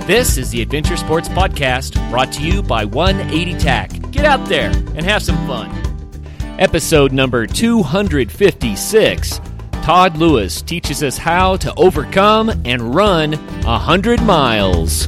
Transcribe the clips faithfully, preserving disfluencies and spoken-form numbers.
This is the Adventure Sports Podcast, brought to you by one eighty T A C. Get out there and have some fun. Episode number two hundred fifty-six. Todd Lewis teaches us how to overcome and run one hundred miles.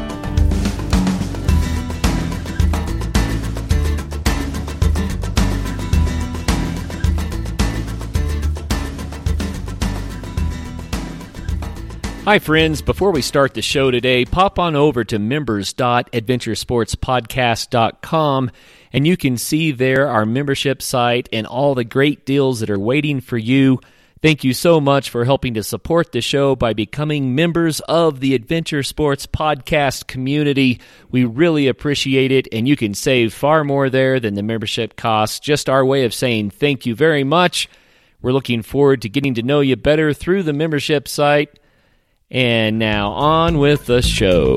Hi friends, before we start the show today, pop on over to members dot adventure sports podcast dot com and you can see there our membership site and all the great deals that are waiting for you. Thank you so much for helping to support the show by becoming members of the Adventure Sports Podcast community. We really appreciate it, and you can save far more there than the membership costs. Just our way of saying thank you very much. We're looking forward to getting to know you better through the membership site. And now on with the show.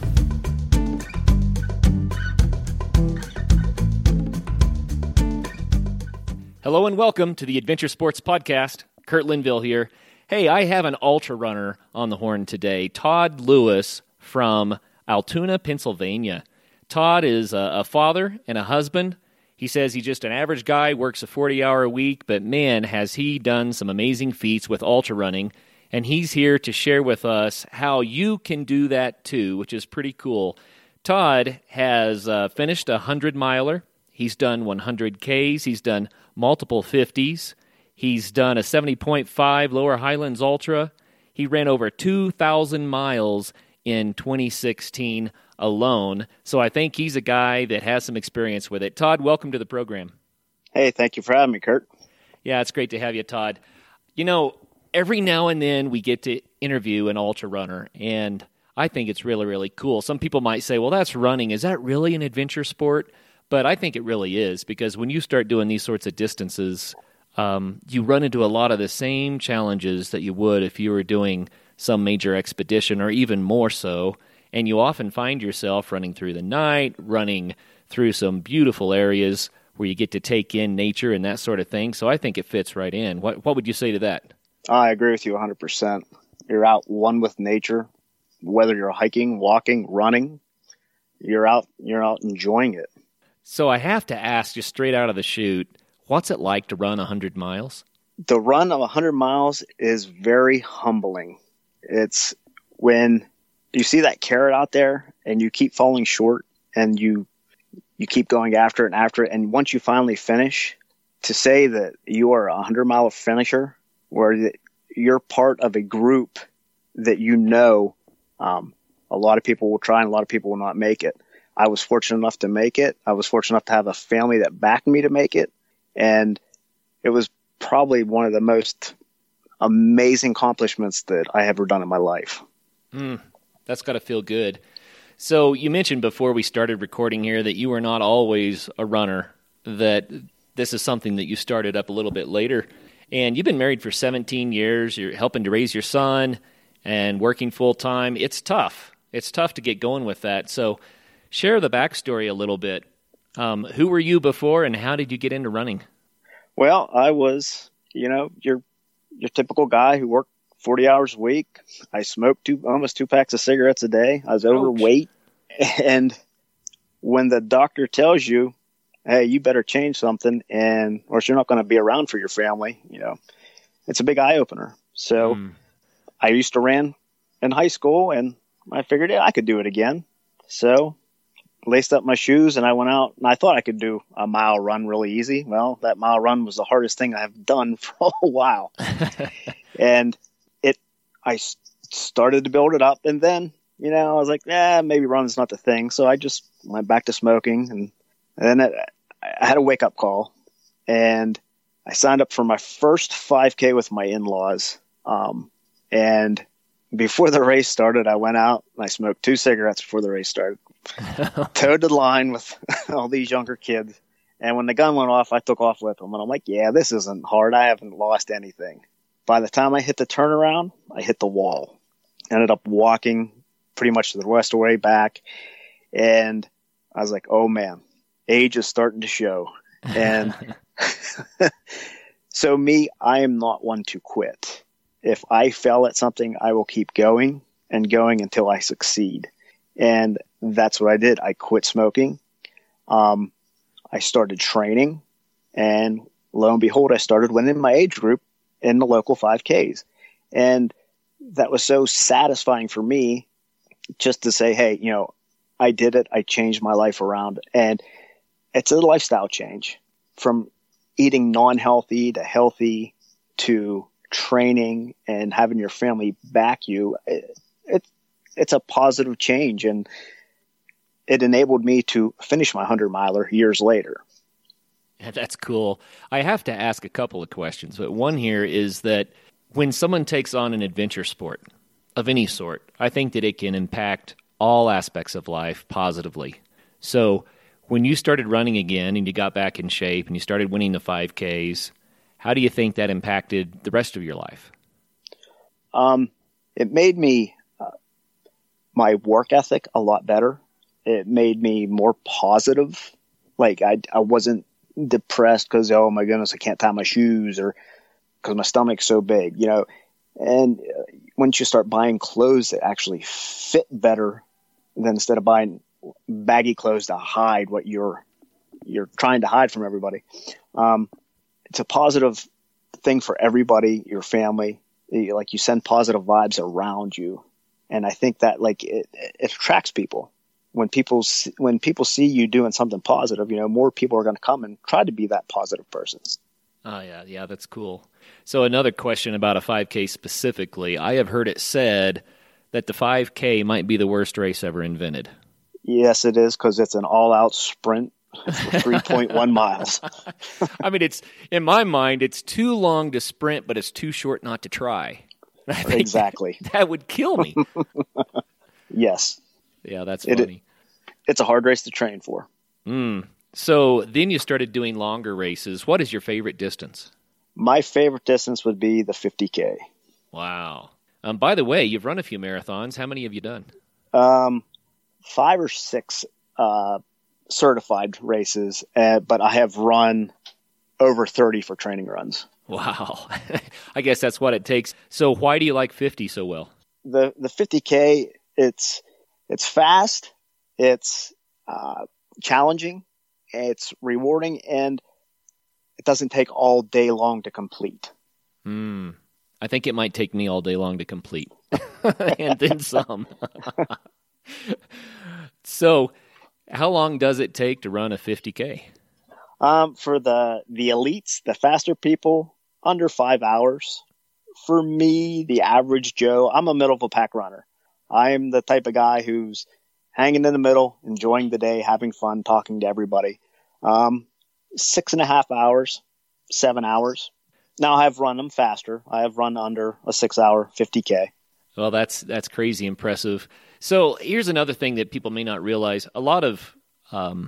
Hello and welcome to the Adventure Sports Podcast. Kurt Linville here. Hey, I have an ultra runner on the horn today, Todd Lewis from Altoona, Pennsylvania. Todd is a, a father and a husband. He says he's just an average guy, works a forty-hour week, but man, has he done some amazing feats with ultra running. And he's here to share with us how you can do that too, which is pretty cool. Todd has uh, finished a one hundred miler. He's done one hundred Ks. He's done multiple fifties. He's done a seventy point five Lower Highlands Ultra. He ran over two thousand miles in twenty sixteen alone. So I think he's a guy that has some experience with it. Todd, welcome to the program. Hey, thank you for having me, Kurt. Yeah, it's great to have you, Todd. You know, every now and then we get to interview an ultra runner, and I think it's really, really cool. Some people might say, well, that's running. Is that really an adventure sport? But I think it really is, because when you start doing these sorts of distances, um, you run into a lot of the same challenges that you would if you were doing some major expedition, or even more so. And you often find yourself running through the night, running through some beautiful areas where you get to take in nature and that sort of thing. So I think it fits right in. What, what would you say to that? I agree with you one hundred percent. You're out one with nature, whether you're hiking, walking, running, you're out, you're out enjoying it. So I have to ask, just straight out of the chute, what's it like to run one hundred miles? The run of one hundred miles is very humbling. It's when you see that carrot out there and you keep falling short and you you keep going after it and after it. And once you finally finish, to say that you are a one hundred mile finisher, where you're part of a group that you know um, a lot of people will try and a lot of people will not make it. I was fortunate enough to make it. I was fortunate enough to have a family that backed me to make it. And it was probably one of the most amazing accomplishments that I ever done in my life. Mm, that's got to feel good. So you mentioned before we started recording here that you were not always a runner, that this is something that you started up a little bit later. And you've been married for seventeen years. You're helping to raise your son and working full-time. It's tough. It's tough to get going with that. So share the backstory a little bit. Um, who were you before, and how did you get into running? Well, I was, you know, your your typical guy who worked forty hours a week. I smoked two, almost two packs of cigarettes a day. I was overweight. Ouch. And when the doctor tells you, hey, you better change something, and or you're not going to be around for your family, you know, it's a big eye opener. So mm. I used to run in high school, and I figured, yeah, I could do it again. So laced up my shoes, and I went out, and I thought I could do a mile run really easy. Well, that mile run was the hardest thing I've done for a while. And it, I started to build it up, and then, you know, I was like, yeah, maybe run's not the thing. So I just went back to smoking, and, and then it, I had a wake-up call, and I signed up for my first five K with my in-laws. Um, and before the race started, I went out and I smoked two cigarettes before the race started. Towed the line with all these younger kids. And when the gun went off, I took off with them. And I'm like, yeah, this isn't hard. I haven't lost anything. By the time I hit the turnaround, I hit the wall. Ended up walking pretty much the rest of the way back. And I was like, oh, man. Age is starting to show. And so me, I am not one to quit. If I fail at something, I will keep going and going until I succeed. And that's what I did. I quit smoking. Um, I started training, and lo and behold, I started winning my age group in the local five Ks. And that was so satisfying for me just to say, hey, you know, I did it. I changed my life around. And it's a lifestyle change from eating non-healthy to healthy to training and having your family back you. It, it, it's a positive change. And it enabled me to finish my hundred miler years later. Yeah, that's cool. I have to ask a couple of questions, but one here is that when someone takes on an adventure sport of any sort, I think that it can impact all aspects of life positively. So when you started running again and you got back in shape and you started winning the five Ks, how do you think that impacted the rest of your life? Um, it made me, uh, my work ethic a lot better. It made me more positive. Like I, I wasn't depressed because, oh my goodness, I can't tie my shoes, or because my stomach's so big, you know. And uh, once you start buying clothes that actually fit better, than instead of buying baggy clothes to hide what you're you're trying to hide from everybody, um, it's a positive thing for everybody, your family. Like you send positive vibes around you, and I think that like it, it attracts people. When people see, when people see you doing something positive, you know, more people are going to come and try to be that positive person. Oh, yeah, yeah, that's cool. So another question about a five K specifically. I have heard it said that the five K might be the worst race ever invented. Yes, it is, because it's an all-out sprint for three point one miles. I mean, it's in my mind, it's too long to sprint, but it's too short not to try. I think exactly. That, that would kill me. Yes. Yeah, that's funny. It, it's a hard race to train for. Mm. So then you started doing longer races. What is your favorite distance? My favorite distance would be the fifty K. Wow. Um, by the way, you've run a few marathons. How many have you done? Um, five or six uh, certified races, uh, but I have run over thirty for training runs. Wow. I guess that's what it takes. So why do you like fifty so well? The the fifty K, it's it's fast, it's uh, challenging, it's rewarding, and it doesn't take all day long to complete. Hmm. I think it might take me all day long to complete, and then some. So how long does it take to run a fifty K? Um, for the, the elites, the faster people, under five hours. For me, the average Joe, I'm a middle of a pack runner. I'm the type of guy who's hanging in the middle, enjoying the day, having fun, talking to everybody. Um, six and a half hours, seven hours. Now I have run them faster. I have run under a six hour fifty K. Well, that's, that's crazy impressive. So here's another thing that people may not realize. A lot of, um,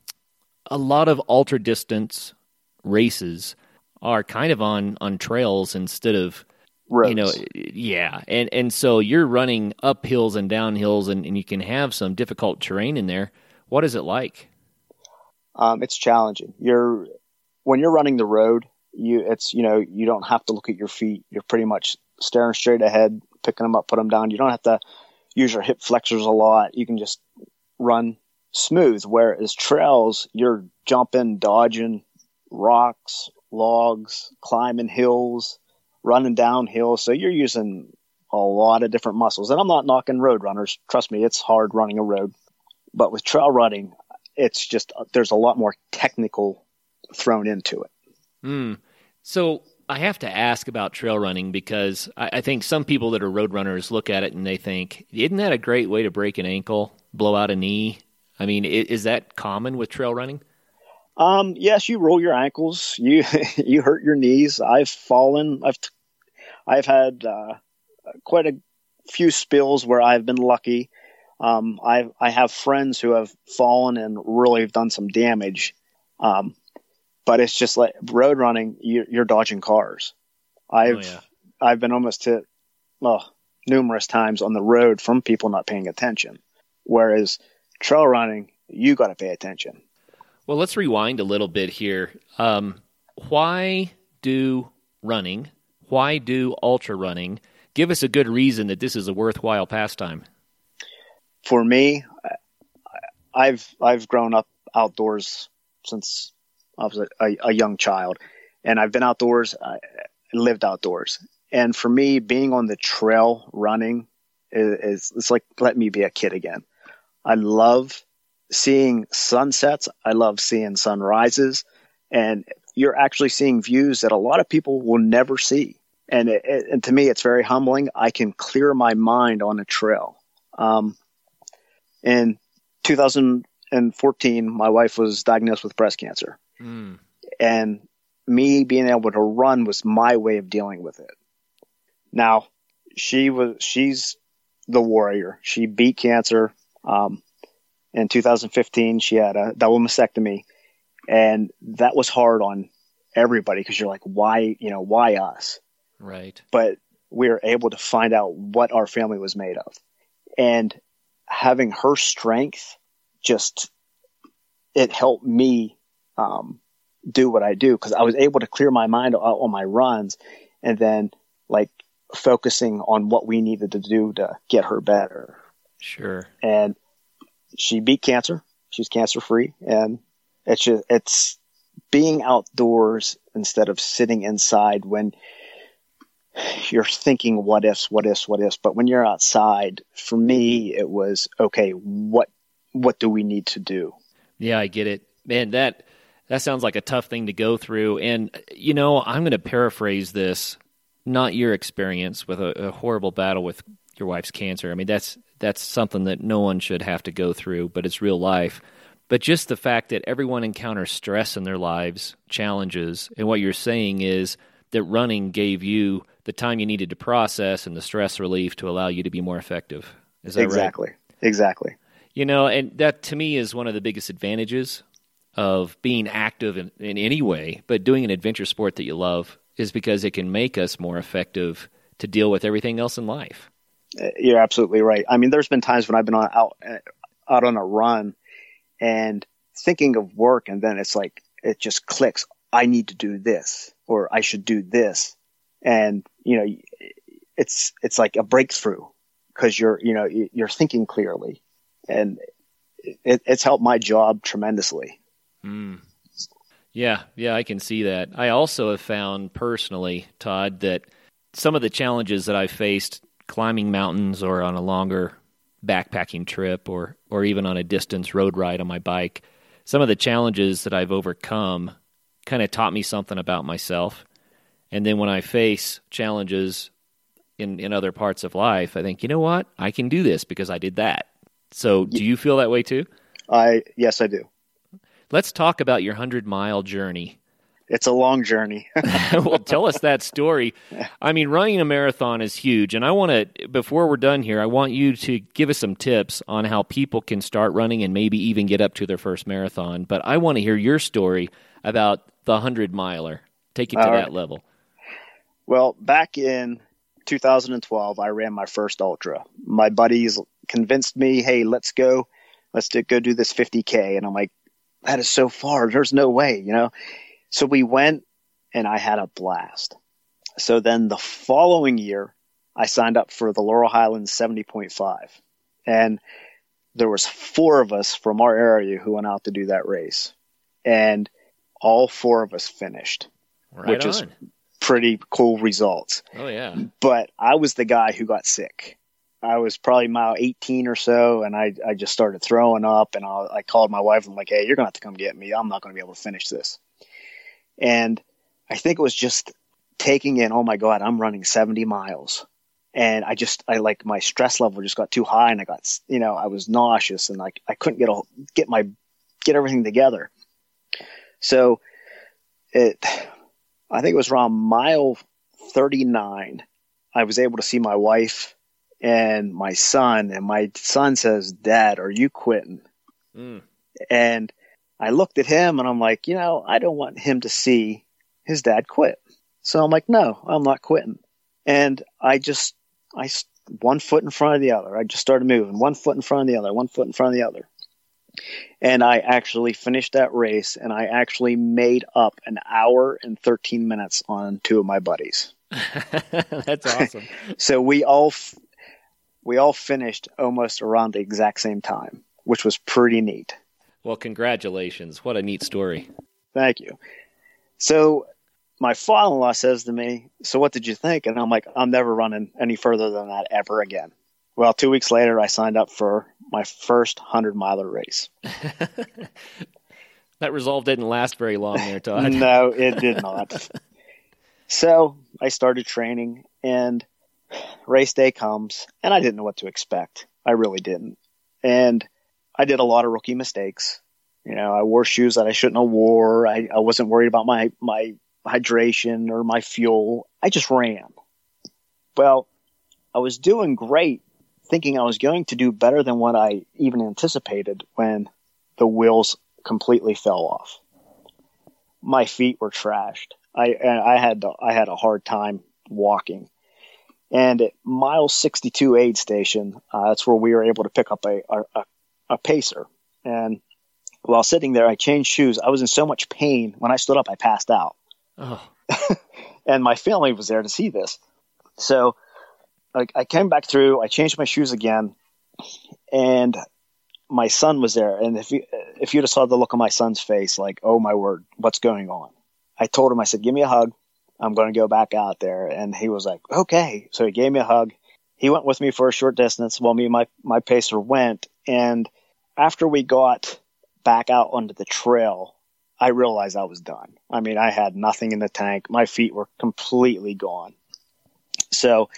a lot of ultra distance races are kind of on, on trails instead of roads. You know, yeah. And, and so you're running up hills and down hills, and, and you can have some difficult terrain in there. What is it like? Um, it's challenging. You're, when you're running the road, you, it's, you know, you don't have to look at your feet. You're pretty much staring straight ahead, picking them up, put them down. You don't have to use your hip flexors a lot. You can just run smooth. Whereas trails, you're jumping, dodging rocks, logs, climbing hills, running downhill. So you're using a lot of different muscles. And I'm not knocking road runners. Trust me, it's hard running a road. But with trail running, it's just, there's a lot more technical thrown into it. Mm. So I have to ask about trail running because I, I think some people that are road runners look at it and they think, isn't that a great way to break an ankle, blow out a knee? I mean, is, is that common with trail running? Um, yes, you roll your ankles, you, you hurt your knees. I've fallen. I've, I've had, uh, quite a few spills where I've been lucky. Um, I, I have friends who have fallen and really have done some damage. Um, but it's just like road running, you're, you're dodging cars. I've, oh, yeah. I've been almost hit, well, numerous times on the road from people not paying attention. Whereas trail running, you got to pay attention. Well, let's rewind a little bit here. Um, why do running, why do ultra running? Give us a good reason that this is a worthwhile pastime. for me, I've I've grown up outdoors since I was a, a, a young child, and I've been outdoors, I lived outdoors, and for me, being on the trail running is, is it's like let me be a kid again. I love seeing sunsets. I love seeing sunrises, and you're actually seeing views that a lot of people will never see. And, it, it, and to me, it's very humbling. I can clear my mind on a trail. Um, in two thousand fourteen, my wife was diagnosed with breast cancer. Mm. And me being able to run was my way of dealing with it. Now, she was, she's the warrior. She beat cancer. Um, in two thousand fifteen, she had a double mastectomy. And that was hard on everybody because you're like, why, you know, why us? Right. But we were able to find out what our family was made of. And having her strength just, it helped me um, do what I do because I was able to clear my mind on, on my runs and then like focusing on what we needed to do to get her better. Sure. And she beat cancer. She's cancer free. And it's just, it's being outdoors instead of sitting inside when you're thinking what ifs, what ifs, what ifs. But when you're outside, for me, it was, okay, what what do we need to do? Yeah, I get it. Man, that that sounds like a tough thing to go through. And, you know, I'm going to paraphrase this, not your experience with a, a horrible battle with your wife's cancer. I mean, that's that's something that no one should have to go through, but it's real life. But just the fact that everyone encounters stress in their lives, challenges, and what you're saying is that running gave you the time you needed to process and the stress relief to allow you to be more effective. Is that exactly. right? Exactly. You know, and that to me is one of the biggest advantages of being active in, in any way, but doing an adventure sport that you love is because it can make us more effective to deal with everything else in life. You're absolutely right. I mean, there's been times when I've been on, out out on a run and thinking of work, and then it's like it just clicks. I need to do this, or I should do this, and you know, it's it's like a breakthrough because you're you know you're thinking clearly, and it, it's helped my job tremendously. Mm. Yeah, yeah, I can see that. I also have found personally, Todd, that some of the challenges that I've faced climbing mountains or on a longer backpacking trip or or even on a distance road ride on my bike, some of the challenges that I've overcome kind of taught me something about myself. And then when I face challenges in, in other parts of life, I think, you know what? I can do this because I did that. So do you feel that way too? I yes, I do. Let's talk about your hundred-mile journey. It's a long journey. Well, tell us that story. I mean, running a marathon is huge, and I want to, before we're done here, I want you to give us some tips on how people can start running and maybe even get up to their first marathon. But I want to hear your story about the hundred-miler. Take it to All that right. level. Well, back in two thousand twelve, I ran my first ultra. My buddies convinced me, hey, let's go. Let's do, go do this fifty K. And I'm like, that is so far. There's no way, you know. So we went, and I had a blast. So then the following year, I signed up for the Laurel Highlands seventy point five. And there was four of us from our area who went out to do that race. And all four of us finished, Right which on. is pretty cool results. Oh, yeah. But I was the guy who got sick. I was probably mile eighteen or so, and I, I just started throwing up, and I, I called my wife. I'm like, hey, you're going to have to come get me. I'm not going to be able to finish this. And I think it was just taking in, oh my God, I'm running seventy miles. And I just, I like my stress level just got too high, and I got, you know, I was nauseous, and like I couldn't get a, get my, get everything together. So it, I think it was around mile thirty-nine. I was able to see my wife and my son, and my son says, Dad, are you quitting? Mm. And I looked at him, and I'm like, you know, I don't want him to see his dad quit. So I'm like, no, I'm not quitting. And I just, I, one foot in front of the other. I just started moving, one foot in front of the other, one foot in front of the other. And I actually finished that race, and I actually made up an hour and thirteen minutes on two of my buddies. That's awesome. So we all, we all finished almost around the exact same time, which was pretty neat. Well, congratulations. What a neat story. Thank you. So my father-in-law says to me, so what did you think? And I'm like, I'm never running any further than that ever again. Well, two weeks later, I signed up for my first hundred-miler race. That resolve didn't last very long there, Todd. No, it did not. So I started training, and race day comes, and I didn't know what to expect. I really didn't. And I did a lot of rookie mistakes. You know, I wore shoes that I shouldn't have wore. I, I wasn't worried about my, my hydration or my fuel. I just ran. Well, I was doing great, thinking I was going to do better than what I even anticipated when the wheels completely fell off. My feet were trashed. I and I had to, I had a hard time walking. And at mile sixty-two aid station, uh, that's where we were able to pick up a, a a pacer. And while sitting there, I changed shoes. I was in so much pain. When I stood up, I passed out. Oh. And my family was there to see this. So I, I came back through. I changed my shoes again, and my son was there. And if you if you'd have saw the look on my son's face, like, oh my word, what's going on? I told him, I said, give me a hug. I'm going to go back out there. And he was like, okay. So he gave me a hug. He went with me for a short distance while me and my, my pacer went. And after we got back out onto the trail, I realized I was done. I mean, I had nothing in the tank. My feet were completely gone. So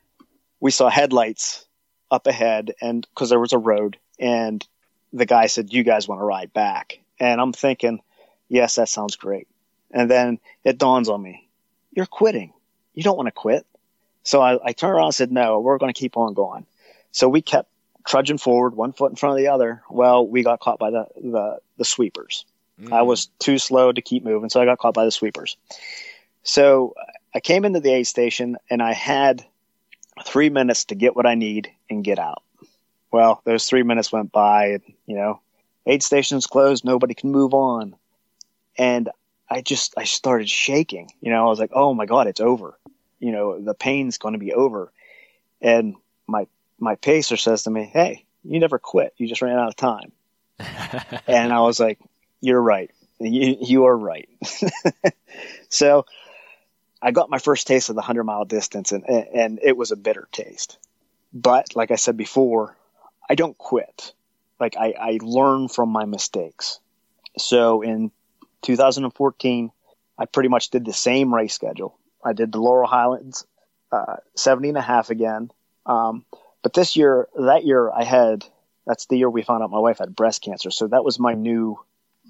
we saw headlights up ahead, and because there was a road, and the guy said, you guys want to ride back? And I'm thinking, yes, that sounds great. And then it dawns on me, you're quitting. You don't want to quit. So I, I turned around and said, no, we're going to keep on going. So we kept trudging forward, one foot in front of the other. Well, we got caught by the, the, the sweepers. Mm. I was too slow to keep moving, so I got caught by the sweepers. So I came into the aid station, and I had three minutes to get what I need and get out. Well, those three minutes went by, and, you know, aid station's closed. Nobody can move on. And I just, I started shaking. You know, I was like, oh my God, it's over. You know, the pain's going to be over. And my, my pacer says to me, hey, you never quit. You just ran out of time. And I was like, you're right. You, you are right. So I got my first taste of the hundred mile distance, and, and it was a bitter taste. But like I said before, I don't quit. Like I, I learn from my mistakes. So in two thousand fourteen, I pretty much did the same race schedule. I did the Laurel Highlands, uh, seventy and a half again. Um, but this year, that year I had, that's the year we found out my wife had breast cancer. So that was my new,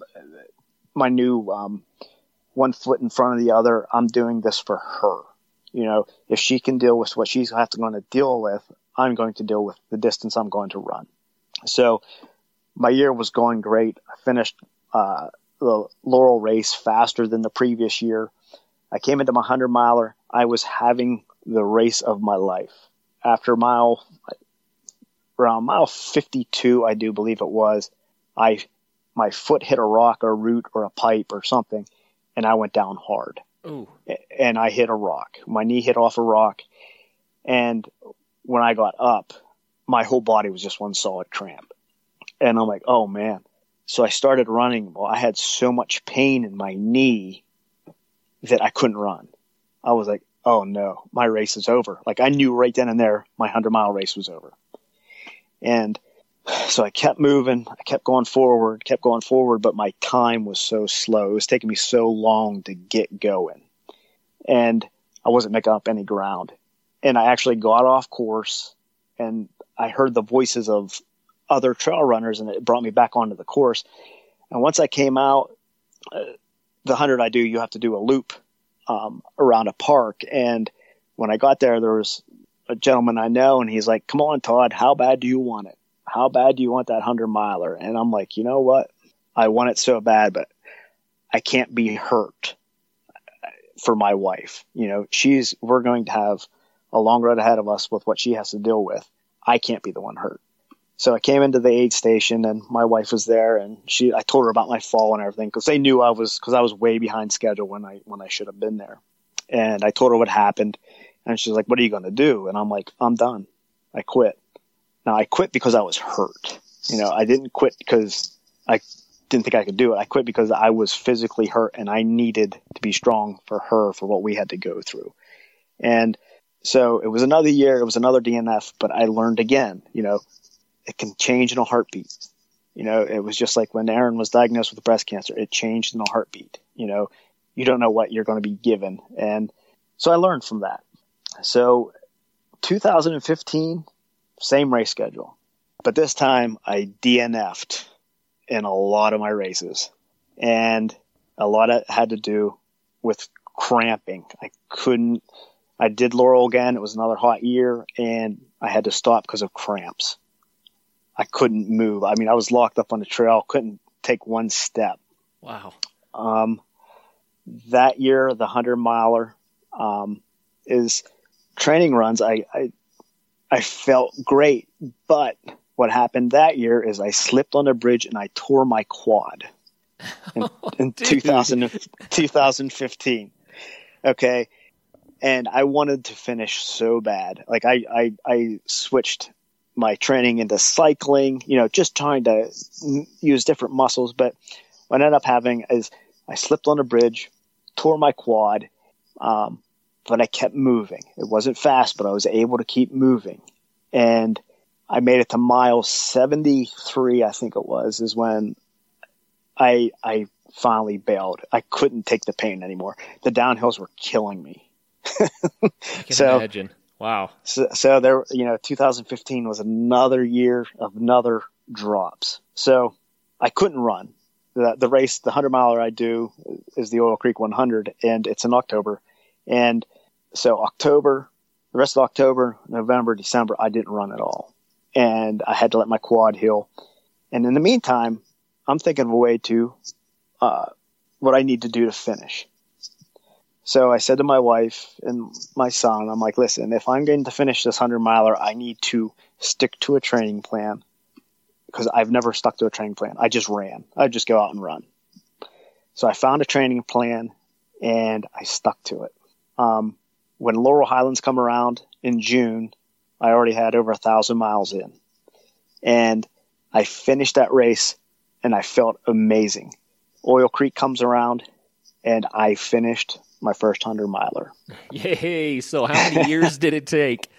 my new, um, one foot in front of the other. I'm doing this for her. You know, if she can deal with what she's have to going to deal with, I'm going to deal with the distance I'm going to run. So my year was going great. I finished, uh, the Laurel race faster than the previous year. I came into my hundred miler. I was having the race of my life. After mile, around mile fifty-two, I do believe it was, I, my foot hit a rock or a root or a pipe or something, and I went down hard. Ooh. And I hit a rock. My knee hit off a rock. And when I got up, my whole body was just one solid cramp. And I'm like, oh man. So I started running. Well, I had so much pain in my knee that I couldn't run. I was like, oh no, my race is over. Like I knew right then and there my hundred mile race was over. And so I kept moving. I kept going forward, kept going forward, but my time was so slow. It was taking me so long to get going. And I wasn't making up any ground. And I actually got off course, and I heard the voices of other trail runners, and it brought me back onto the course. And once I came out, uh, the hundred I do, you have to do a loop um, around a park. And when I got there, there was a gentleman I know, and he's like, come on, Todd, how bad do you want it? How bad do you want that hundred miler? And I'm like, you know what? I want it so bad, but I can't be hurt for my wife. You know, she's, we're going to have a long road ahead of us with what she has to deal with. I can't be the one hurt. So I came into the aid station, and my wife was there, and she, I told her about my fall and everything, because they knew I was, because I was way behind schedule when I, when I should have been there. And I told her what happened, and she's like, what are you going to do? And I'm like, I'm done. I quit. Now, I quit because I was hurt. You know, I didn't quit because I didn't think I could do it. I quit because I was physically hurt and I needed to be strong for her, for what we had to go through. And so it was another year, it was another D N F, but I learned again, you know, it can change in a heartbeat. You know, it was just like when Aaron was diagnosed with breast cancer, it changed in a heartbeat. You know, you don't know what you're going to be given. And so I learned from that. So two thousand fifteen, same race schedule, but this time I D N F'd in a lot of my races, and a lot of it had to do with cramping. I couldn't, I did Laurel again. It was another hot year and I had to stop because of cramps. I couldn't move. I mean, I was locked up on the trail, couldn't take one step. Wow. Um, that year, the hundred miler, um, is training runs. I, I, I felt great, but what happened that year is I slipped on a bridge and I tore my quad in, oh, in two thousand, twenty fifteen. Okay. And I wanted to finish so bad. Like I, I, I switched my training into cycling, you know, just trying to use different muscles. But what I ended up having is I slipped on a bridge, tore my quad, um, but I kept moving. It wasn't fast, but I was able to keep moving. And I made it to mile seventy-three, I think it was, is when I I finally bailed. I couldn't take the pain anymore. The downhills were killing me. I can so, imagine. Wow. So, so there, you know, two thousand fifteen was another year of another drops. So I couldn't run. The, the race, the hundred miler I do is the Oil Creek one hundred, and it's in October. And so October, the rest of October, November, December, I didn't run at all. And I had to let my quad heal. And in the meantime, I'm thinking of a way to, uh, what I need to do to finish. So I said to my wife and my son, I'm like, listen, if I'm going to finish this hundred miler, I need to stick to a training plan, because I've never stuck to a training plan. I just ran. I just go out and run. So I found a training plan and I stuck to it. Um, when Laurel Highlands come around in June, I already had over a thousand miles in, and I finished that race and I felt amazing. Oil Creek comes around and I finished my first hundred miler. Yay. So how many years did it take?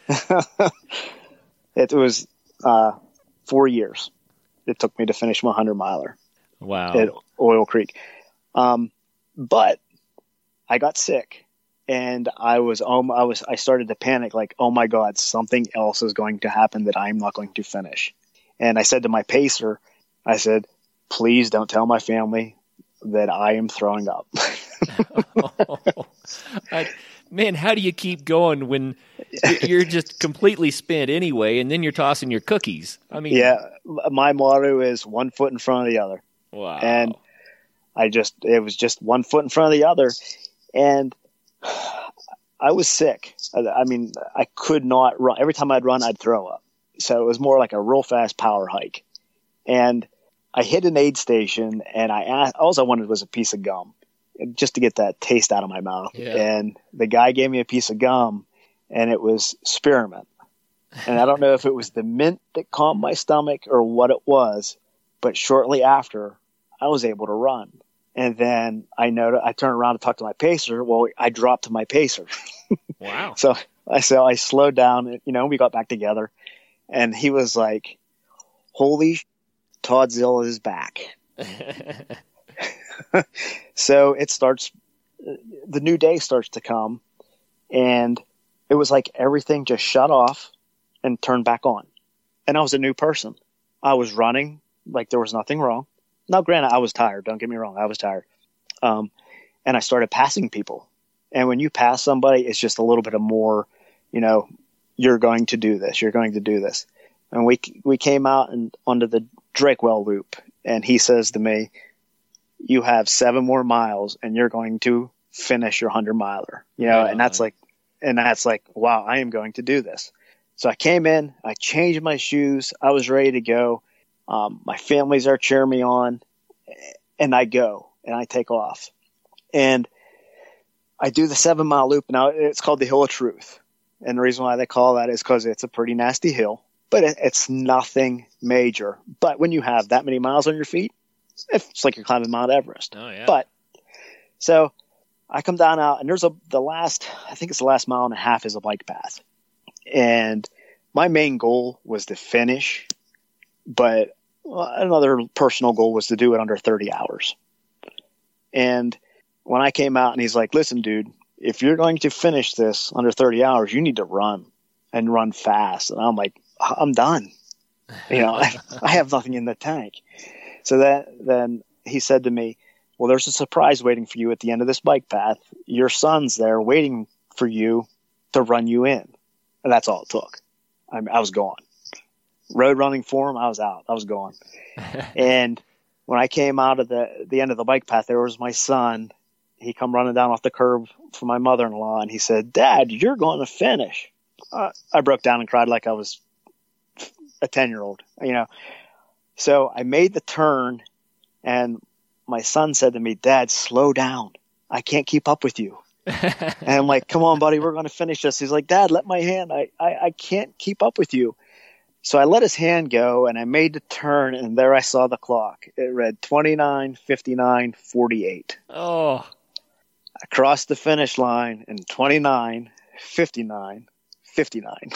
It was, uh, four years. It took me to finish my hundred miler. Wow. At Oil Creek. Um, but I got sick. And I was, um, I was, I started to panic, like, oh my God, something else is going to happen that I'm not going to finish. And I said to my pacer, I said, please don't tell my family that I am throwing up. oh, I, man, how do you keep going when you're just completely spent anyway, and then you're tossing your cookies? I mean, yeah, my motto is one foot in front of the other. Wow. And I just, it was just one foot in front of the other. And I was sick. I, I mean, I could not run. Every time I'd run, I'd throw up. So it was more like a real fast power hike. And I hit an aid station, and I asked, all I wanted was a piece of gum, just to get that taste out of my mouth. Yeah. And the guy gave me a piece of gum, and it was spearmint. And I don't know if it was the mint that calmed my stomach or what it was, but shortly after, I was able to run. And then I noticed, I turned around to talk to my pacer. Well, I dropped to my pacer. Wow. So I so I slowed down, you know, we got back together, and he was like, holy sh- Toddzilla is back. So it starts, the new day starts to come, and it was like everything just shut off and turned back on. And I was a new person. I was running like there was nothing wrong. Now, granted, I was tired. Don't get me wrong. I was tired. Um, and I started passing people. And when you pass somebody, it's just a little bit of more, you know, you're going to do this. You're going to do this. And we we came out and onto the Drakewell Loop, and he says to me, you have seven more miles, and you're going to finish your hundred miler. You know, Right and that's on. like, and that's like, wow, I am going to do this. So I came in, I changed my shoes, I was ready to go. Um, my family's there cheering me on, and I go and I take off, and I do the seven mile loop. Now it's called the Hill of Truth. And the reason why they call that is because it's a pretty nasty hill. but it, it's nothing major. But when you have that many miles on your feet, it's like you're climbing Mount Everest. Oh, yeah. But so I come down out, and there's a the last, I think it's the last mile and a half is a bike path. And my main goal was to finish, but another personal goal was to do it under thirty hours. And when I came out and he's like, listen, dude, if you're going to finish this under thirty hours, you need to run and run fast. And I'm like, I'm done. You know, I, I have nothing in the tank. So that, then he said to me, well, there's a surprise waiting for you at the end of this bike path. Your son's there waiting for you to run you in. And that's all it took. I, I was gone. Road running for him, I was out. I was gone. And when I came out of the, the end of the bike path, there was my son. He come running down off the curb for my mother-in-law, and he said, Dad, you're going to finish. Uh, I broke down and cried like I was a ten-year-old, you know. So I made the turn, and my son said to me, Dad, slow down. I can't keep up with you. And I'm like, come on, buddy, we're going to finish this. He's like, Dad, let my hand. I, I, I can't keep up with you. So I let his hand go, and I made the turn, and there I saw the clock. It read twenty-nine fifty-nine forty-eight. Oh. I crossed the finish line in twenty-nine fifty-nine fifty-nine.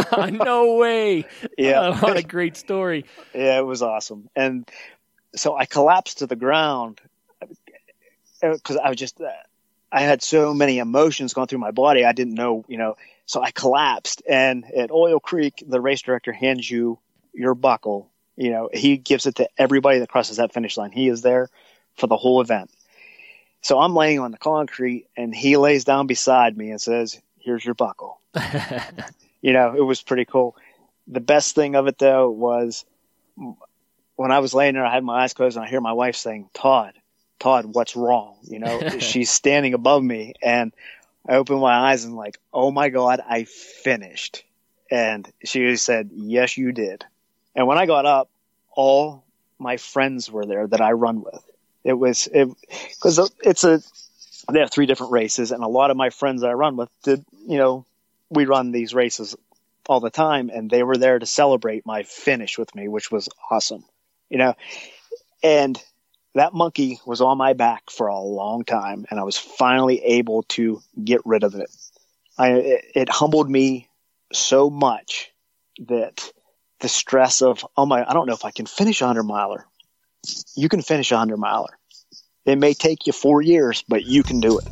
No way. Yeah. Oh, what a great story. Yeah, it was awesome. And so I collapsed to the ground because I was just, I had so many emotions going through my body. I didn't know, you know, so I collapsed. And at Oil Creek, the race director hands you your buckle. You know, he gives it to everybody that crosses that finish line. He is there for the whole event. So I'm laying on the concrete, and he lays down beside me and says, here's your buckle. You know, it was pretty cool. The best thing of it, though, was when I was laying there, I had my eyes closed, and I hear my wife saying, Todd, Todd, what's wrong? You know, she's standing above me, and I opened my eyes and like, oh, my God, I finished. And she said, yes, you did. And when I got up, all my friends were there that I run with. It was it because it's a they have three different races, and a lot of my friends that I run with did, you know, we run these races all the time, and they were there to celebrate my finish with me, which was awesome, you know. And that monkey was on my back for a long time, and I was finally able to get rid of it. I it, it humbled me so much that the stress of, oh my, I don't know if I can finish a hundred miler. You can finish a hundred miler. It may take you four years, but you can do it.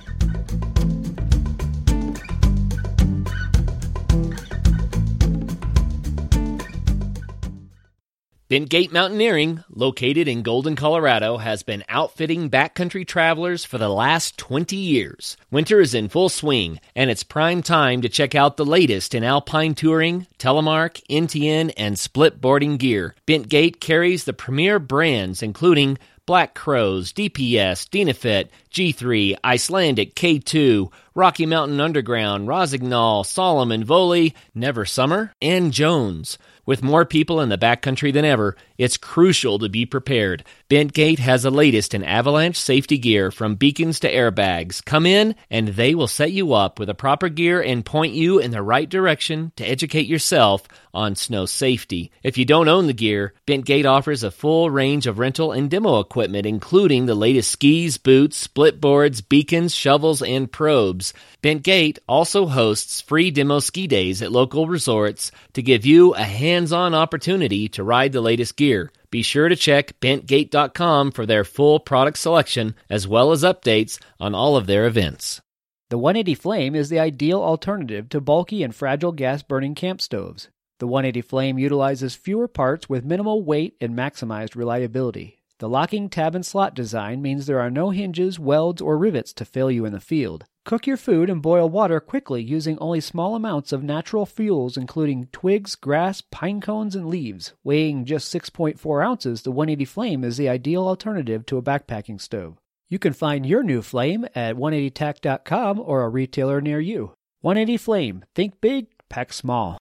Bentgate Mountaineering, located in Golden, Colorado, has been outfitting backcountry travelers for the last twenty years. Winter is in full swing, and it's prime time to check out the latest in alpine touring, telemark, N T N, and split boarding gear. Bentgate carries the premier brands including Black Crows, D P S, Dynafit, G three, Icelandic, K two, Rocky Mountain Underground, Rosignol, Solomon, Volley, Never Summer, and Jones. With more people in the backcountry than ever, it's crucial to be prepared. Bentgate has the latest in avalanche safety gear, from beacons to airbags. Come in, and they will set you up with the proper gear and point you in the right direction to educate yourself on snow safety. If you don't own the gear, Bentgate offers a full range of rental and demo equipment, including the latest skis, boots, split boards, beacons, shovels, and probes. Bentgate also hosts free demo ski days at local resorts to give you a hands-on opportunity to ride the latest gear. Be sure to check bentgate dot com for their full product selection, as well as updates on all of their events. The one eighty Flame is the ideal alternative to bulky and fragile gas-burning camp stoves. The one eighty Flame utilizes fewer parts with minimal weight and maximized reliability. The locking tab and slot design means there are no hinges, welds, or rivets to fail you in the field. Cook your food and boil water quickly using only small amounts of natural fuels, including twigs, grass, pine cones, and leaves. Weighing just six point four ounces, the one eighty Flame is the ideal alternative to a backpacking stove. You can find your new Flame at one eighty tac dot com or a retailer near you. one eighty Flame. Think big, pack small.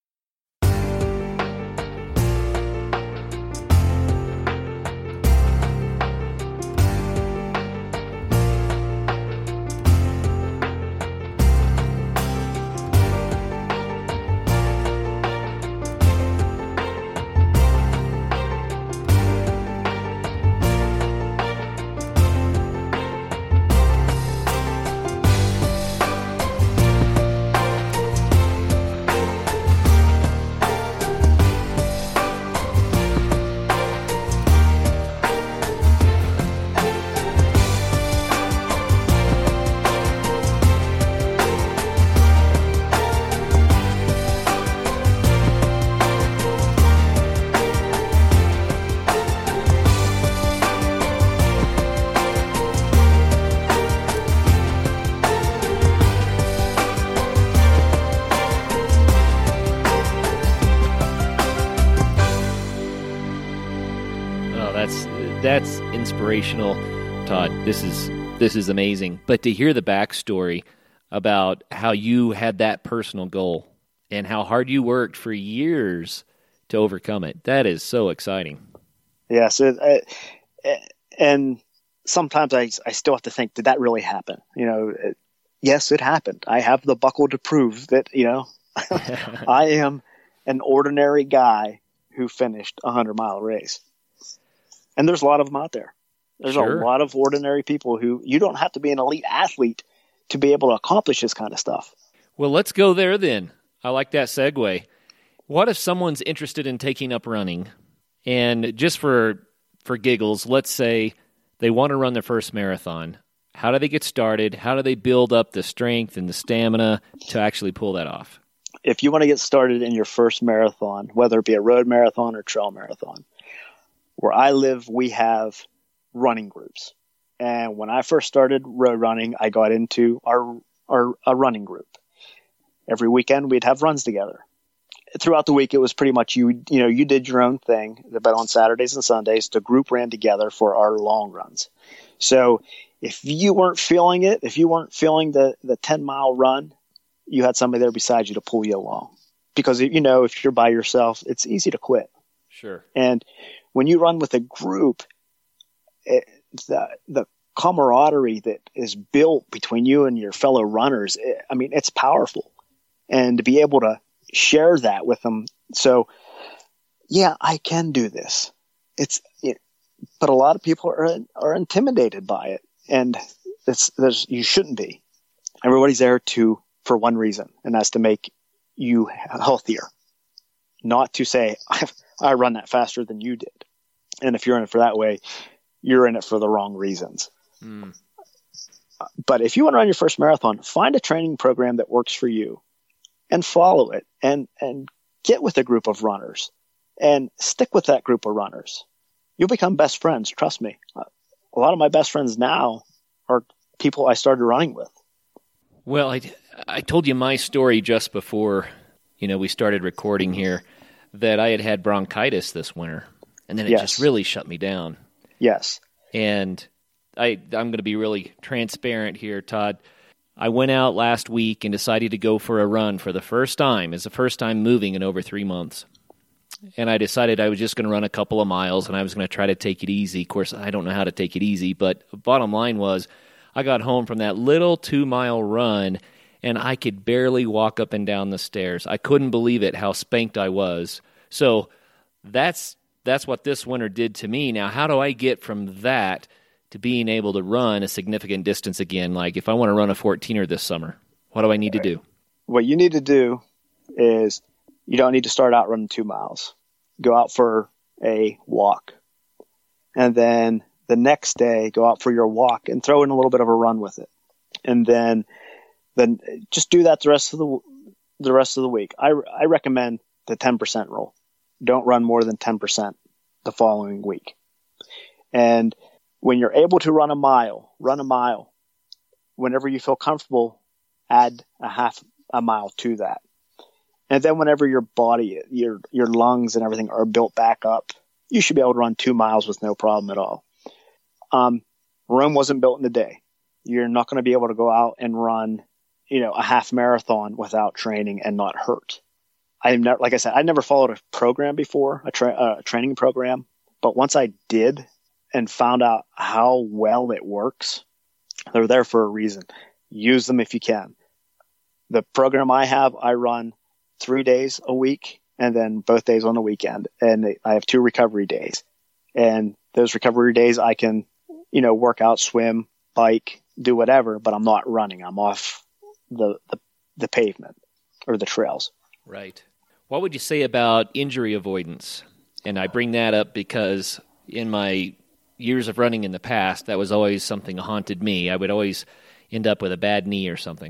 that's that's inspirational, Todd. This is this is amazing. But to hear the backstory about how you had that personal goal and how hard you worked for years to overcome it, that is so exciting. Yes, it, it, and sometimes I I still have to think, did that really happen? You know, it, yes, it happened. I have the buckle to prove that. You know, I am an ordinary guy who finished a hundred mile race. And there's a lot of them out there. There's Sure. a lot of ordinary people who you don't have to be an elite athlete to be able to accomplish this kind of stuff. Well, let's go there then. I like that segue. What if someone's interested in taking up running, and just for for giggles, let's say they want to run their first marathon. How do they get started? How do they build up the strength and the stamina to actually pull that off? If you want to get started in your first marathon, whether it be a road marathon or trail marathon, where I live, we have running groups. And when I first started road running, I got into our, our a running group. Every weekend we'd have runs together. Throughout the week, it was pretty much you, you know, you did your own thing, but on Saturdays and Sundays, the group ran together for our long runs. So if you weren't feeling it, if you weren't feeling the, the ten mile run, you had somebody there beside you to pull you along. Because, you know, if you're by yourself, it's easy to quit. Sure. And when you run with a group, it, the, the camaraderie that is built between you and your fellow runners, it, I mean, it's powerful. And to be able to share that with them. So, yeah, I can do this. It's, it, but a lot of people are are intimidated by it, and it's there's you shouldn't be. Everybody's there to for one reason, and that's to make you healthier, not to say I, I run that faster than you did. And if you're in it for that way, you're in it for the wrong reasons. Mm. But if you want to run your first marathon, find a training program that works for you and follow it, and, and get with a group of runners and stick with that group of runners. You'll become best friends. Trust me. A lot of my best friends now are people I started running with. Well, I, I told you my story just before, you know, we started recording here, that I had had bronchitis this winter, and then it Yes. just really shut me down. Yes. And I, I'm going to be really transparent here, Todd. I went out last week and decided to go for a run for the first time. It's the first time moving in over three months. And I decided I was just going to run a couple of miles, and I was going to try to take it easy. Of course, I don't know how to take it easy, but bottom line was I got home from that little two-mile run, and I could barely walk up and down the stairs. I couldn't believe it, how spanked I was. So that's that's what this winter did to me. Now, how do I get from that to being able to run a significant distance again? Like if I want to run a fourteener this summer, what do I need to do? What you need to do is you don't need to start out running two miles. Go out for a walk. And then the next day, go out for your walk and throw in a little bit of a run with it. And then then just do that the rest of the the rest of the week. I, I recommend the ten percent rule. Don't run more than ten percent the following week. And when you're able to run a mile, run a mile. Whenever you feel comfortable, add a half a mile to that. And then whenever your body, your your lungs and everything are built back up, you should be able to run two miles with no problem at all. Um, Rome wasn't built in a day. You're not going to be able to go out and run, you know, a half marathon without training and not hurt. I've never, like I said, I never followed a program before, a, tra- a training program. But once I did and found out how well it works, they're there for a reason. Use them if you can. The program I have, I run three days a week and then both days on the weekend. And I have two recovery days. And those recovery days I can, you know, work out, swim, bike, do whatever, but I'm not running. I'm off the, the, the pavement or the trails. Right. What would you say about injury avoidance? And I bring that up because in my years of running in the past, that was always something that haunted me. I would always end up with a bad knee or something.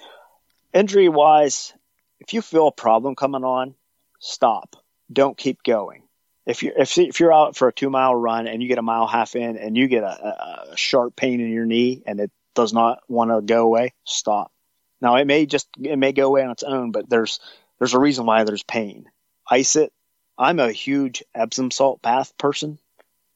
Injury-wise, if you feel a problem coming on, stop. Don't keep going. If you're, if, if you're out for a two-mile run and you get a mile half in and you get a, a, a sharp pain in your knee and it does not want to go away, stop. Now, it may just it may go away on its own, but there's there's a reason why there's pain. Ice it. I'm a huge Epsom salt bath person.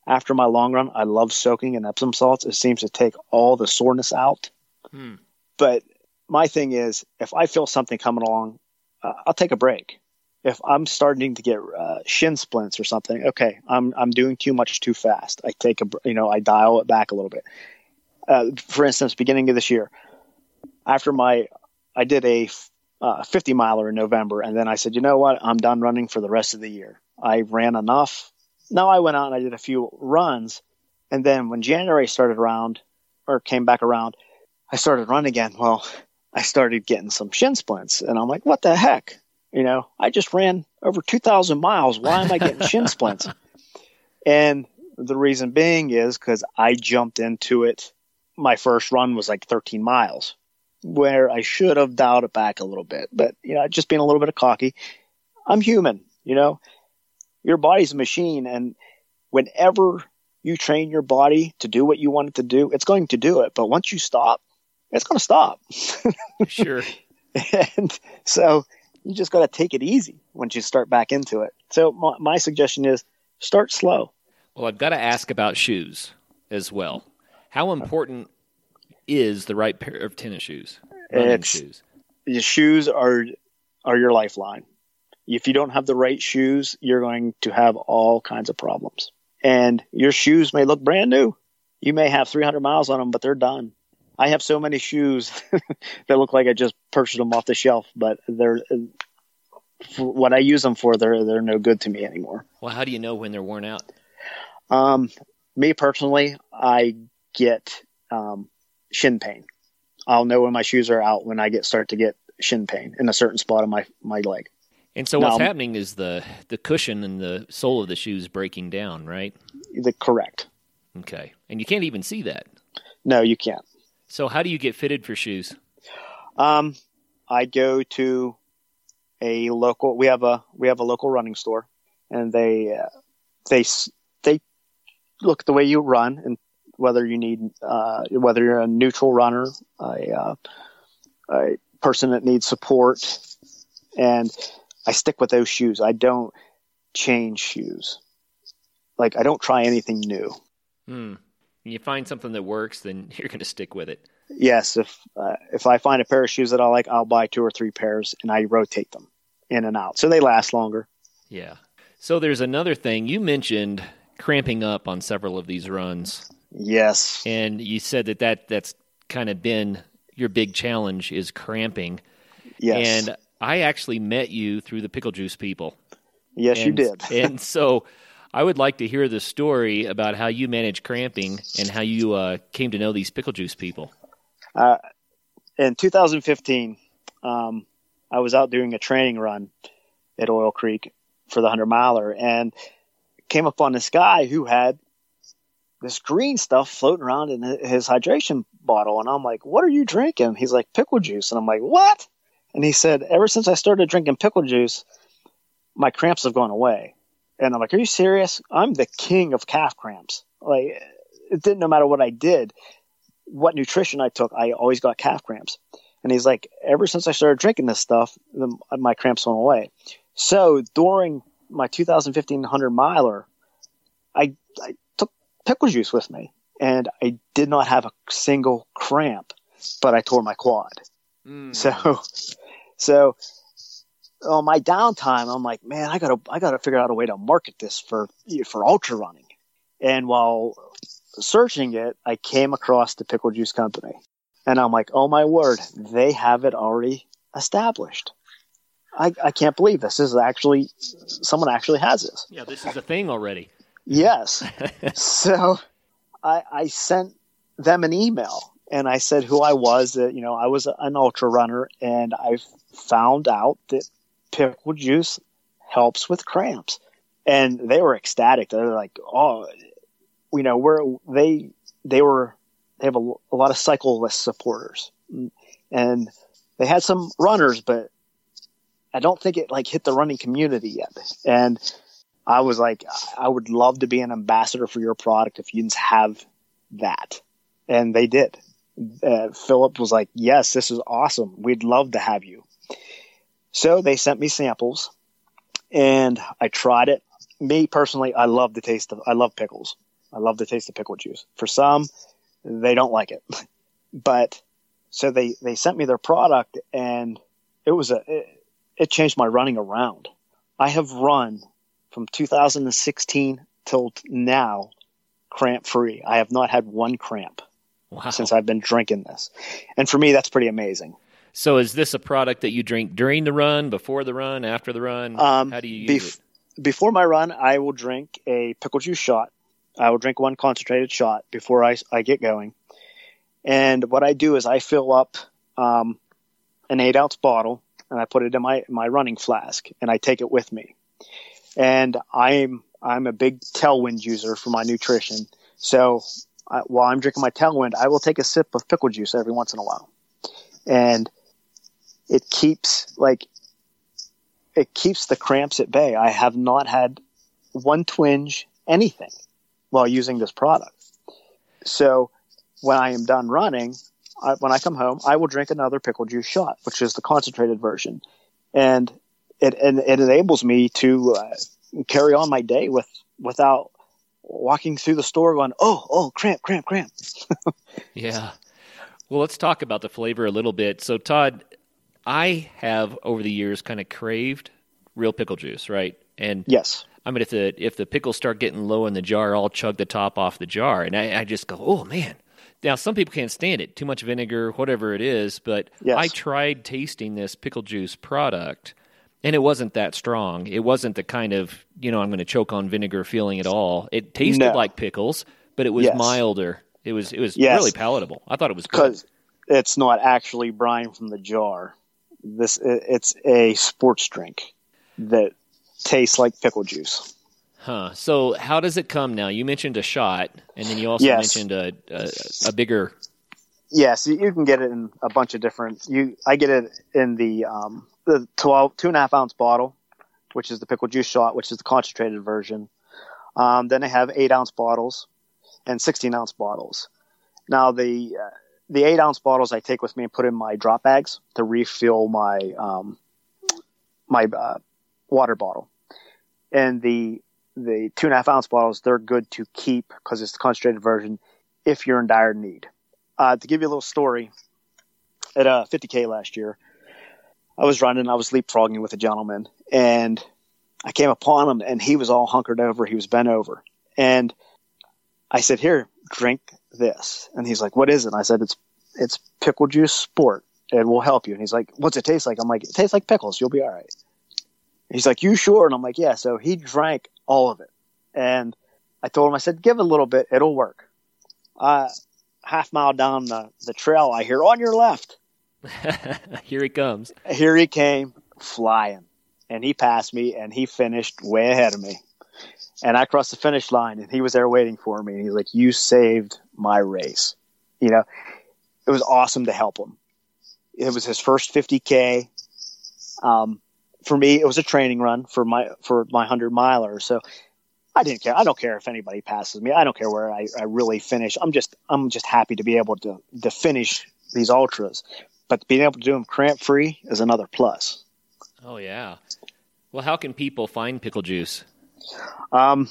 after my long run, I love soaking in Epsom salts. It seems to take all the soreness out. Hmm. But my thing is, if I feel something coming along, uh, I'll take a break. If I'm starting to get uh, shin splints or something, okay, I'm I'm doing too much too fast. I take a, you know, I dial it back a little bit. Uh, for instance, beginning of this year, after my, I did a uh, fifty miler in November, and then I said, you know what, I'm done running for the rest of the year. I ran enough. Now I went out and I did a few runs, and then when January started around, or came back around, I started running again. Well, I started getting some shin splints, and I'm like, what the heck? You know, I just ran over two thousand miles. Why am I getting shin splints? And the reason being is because I jumped into it. My first run was like thirteen miles, where I should have dialed it back a little bit. But, you know, just being a little bit of cocky. I'm human, you know. Your body's a machine, and whenever you train your body to do what you want it to do, it's going to do it. But once you stop, it's going to stop. Sure. And so you just got to take it easy once you start back into it. So my, my suggestion is start slow. Well, I've got to ask about shoes as well. How important is the right pair of tennis shoes? Running shoes. Your shoes are are your lifeline. If you don't have the right shoes, you're going to have all kinds of problems. And your shoes may look brand new. You may have three hundred miles on them, but they're done. I have so many shoes that look like I just purchased them off the shelf, but they're for what I use them for. They're they're no good to me anymore. Well, how do you know when they're worn out? Um, me personally, I get um, shin pain. I'll know when my shoes are out when I get start to get shin pain in a certain spot of my my leg. And so what's now, happening is the, the cushion and the sole of the shoe is breaking down, right? The correct. Okay. And you can't even see that. No, you can't. So how do you get fitted for shoes? Um, I go to a local. We have a we have a local running store, and they uh, they they look at the way you run and whether you need uh, whether you're a neutral runner, a uh, a person that needs support, and I stick with those shoes. I don't change shoes. Like, I don't try anything new. Hmm. You find something that works, then you're going to stick with it. Yes. If uh, if I find a pair of shoes that I like, I'll buy two or three pairs, and I rotate them in and out. So they last longer. Yeah. So there's another thing. You mentioned cramping up on several of these runs. Yes. And you said that, that that's kind of been your big challenge is cramping. Yes. And I actually met you through the Pickle Juice people. Yes, and, you did. And so I would like to hear the story about how you manage cramping and how you uh, came to know these Pickle Juice people. Uh, in two thousand fifteen, um, I was out doing a training run at Oil Creek for the hundred miler and came upon this guy who had this green stuff floating around in his hydration bottle. And I'm like, what are you drinking? He's like, pickle juice. And I'm like, what? And he said, ever since I started drinking pickle juice, my cramps have gone away. And I'm like, are you serious? I'm the king of calf cramps. Like, it didn't, no matter what I did, what nutrition I took, I always got calf cramps. And he's like, ever since I started drinking this stuff, the, my cramps went away. So during my two thousand fifteen hundred miler, I, I took pickle juice with me, and I did not have a single cramp, but I tore my quad. Mm. So, so on my downtime, I'm like, man, I gotta, I gotta figure out a way to market this for, for ultra running. And while searching it, I came across the Pickle Juice Company, and I'm like, oh my word, they have it already established. I, I can't believe this. This is actually, someone actually has this. Yeah, this is a thing already. Yes. So I, I sent them an email. And I said who I was, that, you know, I was an ultra runner, and I found out that pickle juice helps with cramps. And they were ecstatic. They're like, oh, you know, we're, they, they were, they have a, a lot of cyclist supporters, and they had some runners, but I don't think it like hit the running community yet. And I was like, I would love to be an ambassador for your product if you didn't have that. And they did. Uh, Philip was like, yes, this is awesome. We'd love to have you. So they sent me samples, and I tried it. Me personally, I love the taste of, I love pickles. I love the taste of pickle juice. For some, they don't like it. But so they, they sent me their product, and it was a it, it changed my running around. I have run from two thousand sixteen till now cramp free. I have not had one cramp wow. since I've been drinking this. And for me, that's pretty amazing. So is this a product that you drink during the run, before the run, after the run? Um, How do you use bef- it? Before my run, I will drink a pickle juice shot. I will drink one concentrated shot before I, I get going. And what I do is I fill up um, an eight ounce bottle, and I put it in my, my running flask, and I take it with me. And I'm I'm a big Tailwind user for my nutrition. So I, while I'm drinking my Tailwind, I will take a sip of pickle juice every once in a while. And it keeps like it keeps the cramps at bay. I have not had one twinge, anything, while using this product. So when I am done running, I, when I come home, I will drink another pickle juice shot, which is the concentrated version. And it, and it enables me to uh, carry on my day with without walking through the store going, oh, oh, cramp, cramp, cramp. Yeah. Well, let's talk about the flavor a little bit. So, Todd, I have over the years kind of craved real pickle juice, right? And yes. I mean, if the if the pickles start getting low in the jar, I'll chug the top off the jar, and I, I just go, oh man. Now, some people can't stand it, too much vinegar, whatever it is, but yes. I tried tasting this pickle juice product, and it wasn't that strong. It wasn't the kind of, you know, I'm going to choke on vinegar feeling at all. It tasted no. like pickles, but it was yes. milder. It was it was yes. really palatable. I thought it was good. Because it's not actually brine from the jar. This It's a sports drink that tastes like pickle juice. Huh. So how does it come now? You mentioned a shot, and then you also yes. mentioned a, a a bigger. Yes, you can get it in a bunch of different. You, I get it in the um, the twelve two and a half ounce bottle, which is the pickle juice shot, which is the concentrated version. Um, then they have eight ounce bottles and sixteen ounce bottles. Now the uh, the eight ounce bottles I take with me and put in my drop bags to refill my um, my uh, water bottle, and the The two and a half ounce bottles, they're good to keep because it's the concentrated version if you're in dire need. Uh, to give you a little story, at uh, fifty K last year, I was running, I was leapfrogging with a gentleman, and I came upon him, and he was all hunkered over. He was bent over. And I said, here, drink this. And he's like, what is it? And I said, it's it's pickle juice sport. It will help you. And he's like, what's it taste like? I'm like, it tastes like pickles. You'll be all right. He's like, you sure? And I'm like, yeah. So he drank all of it. And I told him, I said, give it a little bit. It'll work. Uh, half mile down the, the trail, I hear, on your left. Here he comes. Here he came flying. And he passed me, and he finished way ahead of me. And I crossed the finish line, and he was there waiting for me. And he's like, you saved my race. You know, it was awesome to help him. It was his first fifty K. Um, For me, it was a training run for my for my hundred miler. So I didn't care. I don't care if anybody passes me. I don't care where I, I really finish. I'm just I'm just happy to be able to to finish these ultras. But being able to do them cramp free is another plus. Oh yeah. Well, how can people find pickle juice? Um,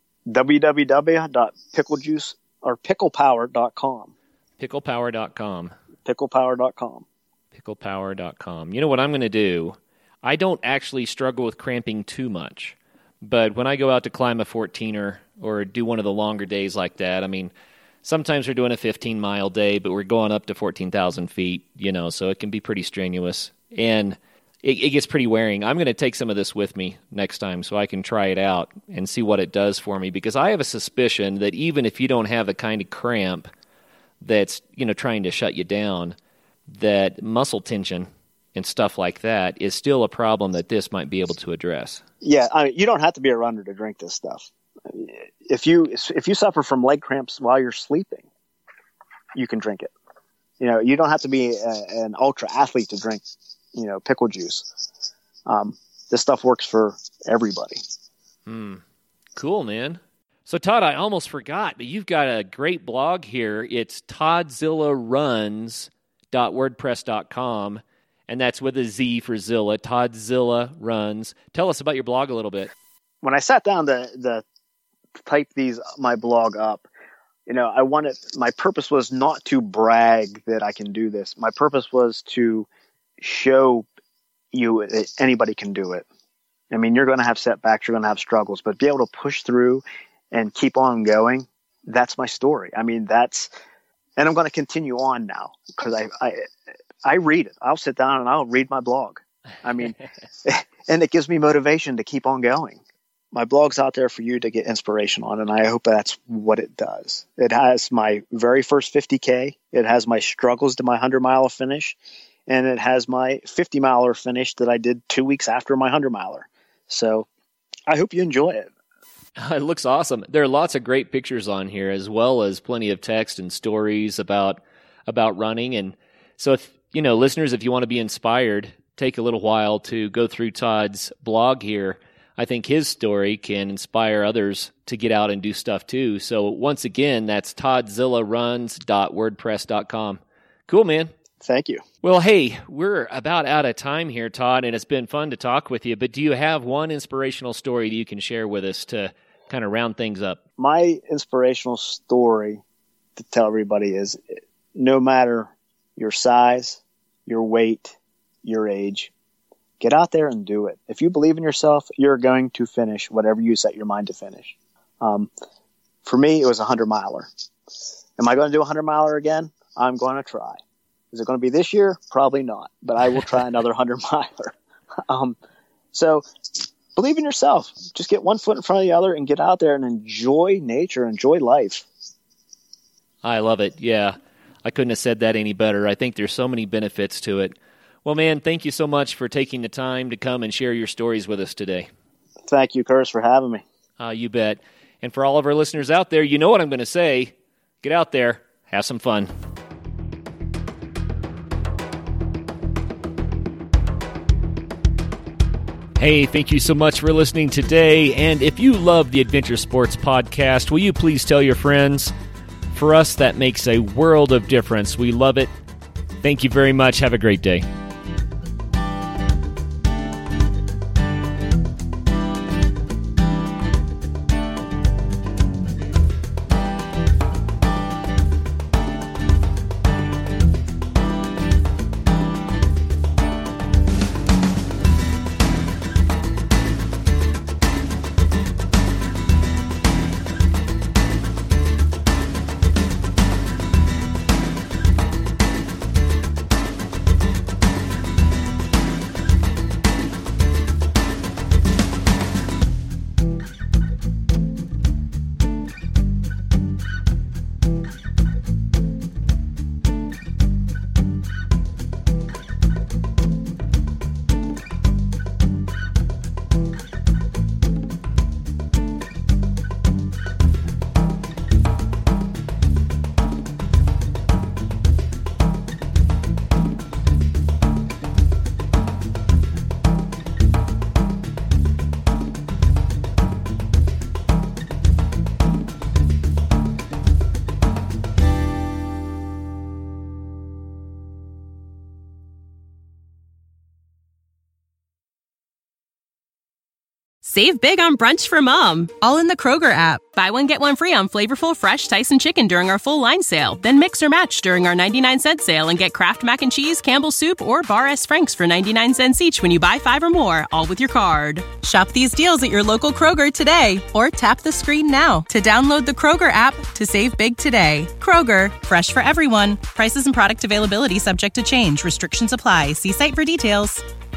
w w w dot pickle juice or pickle power dot com. pickle power dot com. pickle power dot com. pickle power dot com. You know what I'm going to do? I don't actually struggle with cramping too much, but when I go out to climb a fourteener or do one of the longer days like that, I mean, sometimes we're doing a fifteen-mile day, but we're going up to fourteen thousand feet, you know, so it can be pretty strenuous, and it, it gets pretty wearing. I'm going to take some of this with me next time so I can try it out and see what it does for me, because I have a suspicion that even if you don't have the kind of cramp that's, you know, trying to shut you down, that muscle tension and stuff like that is still a problem that this might be able to address. Yeah, I mean, you don't have to be a runner to drink this stuff. If you if you suffer from leg cramps while you're sleeping, you can drink it. You know, you don't have to be a, an ultra athlete to drink, you know, pickle juice. Um, this stuff works for everybody. Hmm. Cool, man. So, Todd, I almost forgot, but you've got a great blog here. It's todzilla runs dot wordpress dot com. And that's with a Z for Zilla, Todzilla Runs. Tell us about your blog a little bit. When I sat down to, to typed these, my blog up, you know, I wanted, my purpose was not to brag that I can do this. My purpose was to show you that anybody can do it. I mean, you're going to have setbacks, you're going to have struggles, but be able to push through and keep on going. That's my story. I mean, that's, and I'm going to continue on now because I, I, I read it. I'll sit down and I'll read my blog. I mean, and it gives me motivation to keep on going. My blog's out there for you to get inspiration on, and I hope that's what it does. It has my very first fifty K. It has my struggles to my hundred miler finish, and it has my fifty miler finish that I did two weeks after my hundred miler. So I hope you enjoy it. It looks awesome. There are lots of great pictures on here, as well as plenty of text and stories about about running. And so, if you know, listeners, if you want to be inspired, take a little while to go through Todd's blog here. I think his story can inspire others to get out and do stuff too. So once again, that's todzilla runs dot wordpress dot com. Cool, man. Thank you. Well, hey, we're about out of time here, Todd, and it's been fun to talk with you. But do you have one inspirational story that you can share with us to kind of round things up? My inspirational story to tell everybody is no matter your size, your weight, your age, get out there and do it. If you believe in yourself, you're going to finish whatever you set your mind to finish. Um, for me, it was a hundred miler. Am I going to do a hundred miler again? I'm going to try. Is it going to be this year? Probably not, but I will try another hundred miler. Um, so believe in yourself. Just get one foot in front of the other and get out there and enjoy nature, enjoy life. I love it. Yeah. I couldn't have said that any better. I think there's so many benefits to it. Well, man, thank you so much for taking the time to come and share your stories with us today. Thank you, Curtis, for having me. Uh, you bet. And for all of our listeners out there, you know what I'm going to say. Get out there. Have some fun. Hey, thank you so much for listening today. And if you love the Adventure Sports Podcast, will you please tell your friends? For us, that makes a world of difference. We love it. Thank you very much. Have a great day. Save big on brunch for mom, all in the Kroger app. Buy one, get one free on flavorful, fresh Tyson chicken during our full line sale. Then mix or match during our ninety-nine cent sale and get Kraft Mac and Cheese, Campbell's Soup, or Bar S. Frank's for ninety-nine cents each when you buy five or more, all with your card. Shop these deals at your local Kroger today, or tap the screen now to download the Kroger app to save big today. Kroger, fresh for everyone. Prices and product availability subject to change. Restrictions apply. See site for details.